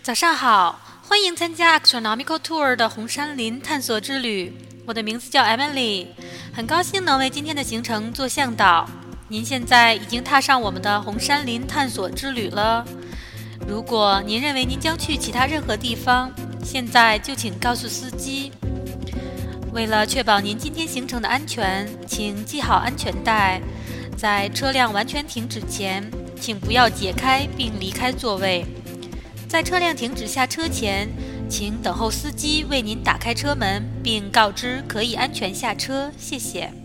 早上好，欢迎参加 Astronomical Tour 的红杉林探索之旅。我的名字叫 Emily， 很高兴能为今天的行程做向导。您现在已经踏上我们的红杉林探索之旅了。如果您认为您将去其他任何地方，现在就请告诉司机。为了确保您今天行程的安全，请系好安全带。在车辆完全停止前，请不要解开并离开座位。在车辆停止下车前，请等候司机为您打开车门，并告知可以安全下车，谢谢。